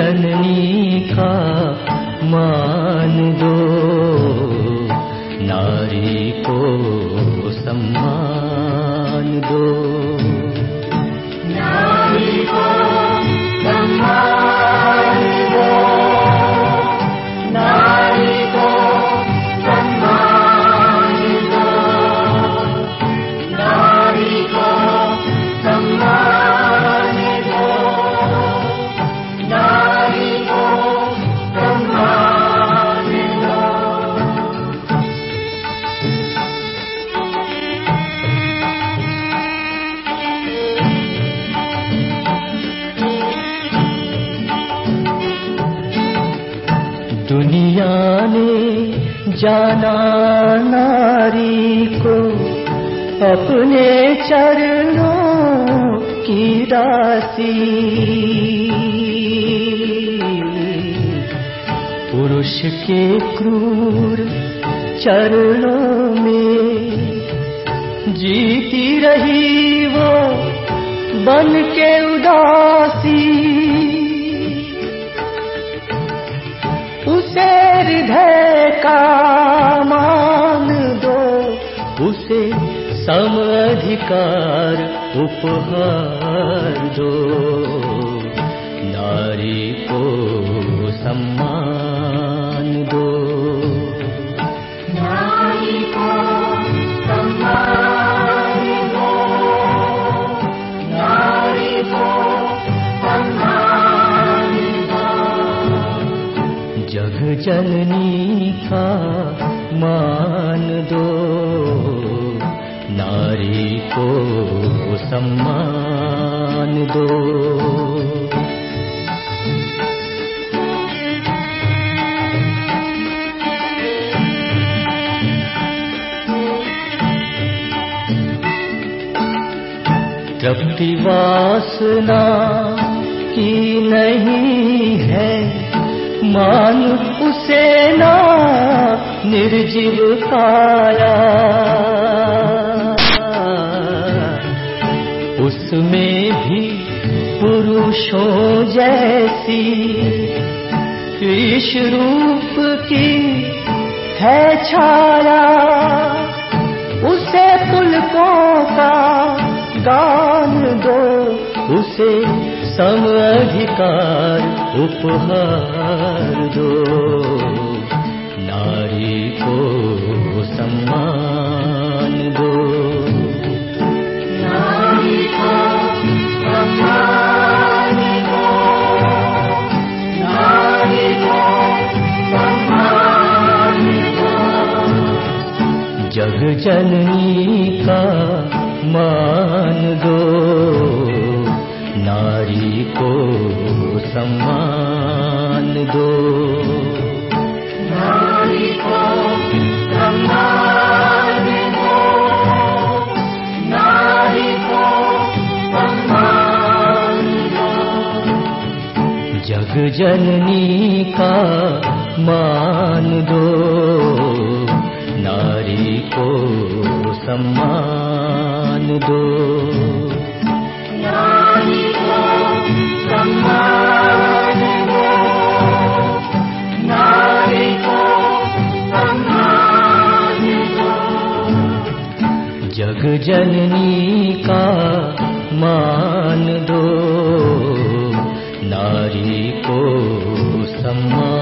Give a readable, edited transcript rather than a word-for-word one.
जननी का मान दो, नारी को सम्मान दो, नारी को सम्मान दो, नारी को सम्मान दो, नारी को सम्मान दो, नारी को सम्मान दो। दुनिया ने जाना नारी को अपने चरणों की दासी, पुरुष के क्रूर चरणों में जीती रही वो बन के उदासी। उसे हृदय का मान दो, उसे सम अधिकार उपहार दो, नारी को सम्मान दो, नारी को सम्मान दो, नारी को सम्मान दो। जग जननी का मान दो, नारी को सम्मान दो। तृप्ति वासना की नहीं है, मान उसे ना निर्जीव काया, उसमें भी पुरुषों जैसी ईश रूप की है छाया। उसे पुलकों का गान दो, उसे सम अधिकार उपहार दो, नारी को सम्मान दो, नारी को सम्मान दो, नारी को सम्मान दो। जग जननी का मान दो, नारी को सम्मान दो, नारी को सम्मान दो, नारी को सम्मान दो। जग जननी का मान दो, नारी को सम्मान दो, नारी को सम्मान दो, नारी को सम्मान दो। जग जननी का मान दो, नारी को सम्मान